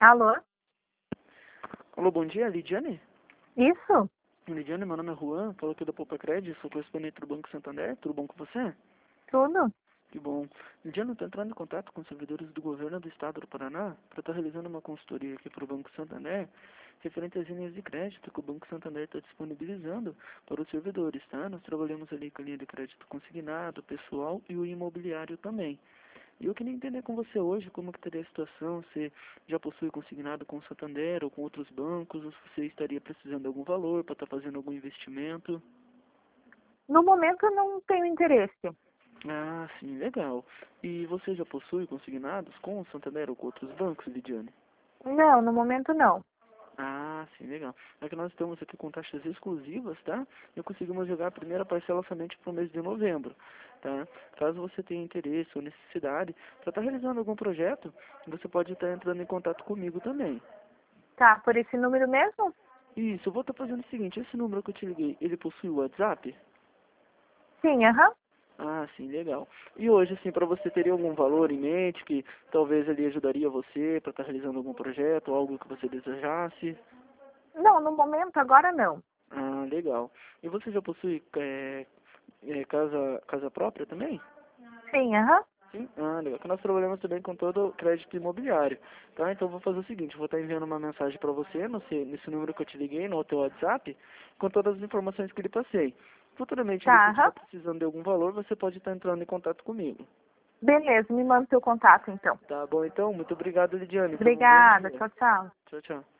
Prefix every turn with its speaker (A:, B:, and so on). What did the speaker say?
A: Alô?
B: Alô, bom dia, Lidiane?
A: Isso?
B: Lidiane, meu nome é Juan, falo aqui da Poupa Cred, sou correspondente do Banco Santander, tudo bom com você?
A: Tudo?
B: Que bom. Lidiane, eu estou entrando em contato com os servidores do governo do estado do Paraná para estar realizando uma consultoria aqui para o Banco Santander, referente às linhas de crédito que o Banco Santander está disponibilizando para os servidores, tá? Nós trabalhamos ali com a linha de crédito consignado, pessoal e o imobiliário também. E eu queria entender com você hoje como que estaria a situação, se já possui consignado com o Santander ou com outros bancos, ou se você estaria precisando de algum valor para estar fazendo algum investimento.
A: No momento eu não tenho interesse.
B: Ah, sim, legal. E você já possui consignados com o Santander ou com outros bancos, Lidiane?
A: Não, no momento não.
B: Ah, sim, legal. É que nós estamos aqui com taxas exclusivas, tá? E conseguimos jogar a primeira parcela somente para o mês de novembro, tá? Caso você tenha interesse ou necessidade para estar realizando algum projeto, você pode estar entrando em contato comigo também.
A: Tá, por esse número mesmo?
B: Isso, eu vou estar fazendo o seguinte, esse número que eu te liguei, ele possui o WhatsApp?
A: Sim, aham.
B: Ah, sim, legal. E hoje, assim, para você teria algum valor em mente que talvez ele ajudaria você para estar realizando algum projeto, algo que você desejasse?
A: Não, no momento agora não.
B: Ah, legal. E você já possui casa própria também?
A: Sim, aham.
B: Sim? Ah, legal. Porque nós trabalhamos também com todo o crédito imobiliário, tá? Então eu vou fazer o seguinte, eu vou estar enviando uma mensagem para você nesse número que eu te liguei, no teu WhatsApp, com todas as informações que lhe passei. Futuramente,
A: Tá,
B: você estiver
A: aham.
B: precisando de algum valor, você pode estar entrando em contato comigo.
A: Beleza, me manda seu contato então.
B: Tá bom, então? Muito obrigado, Lidiane. Tenha um bom
A: Obrigada,
B: dia.
A: tchau, tchau.
B: Tchau, tchau.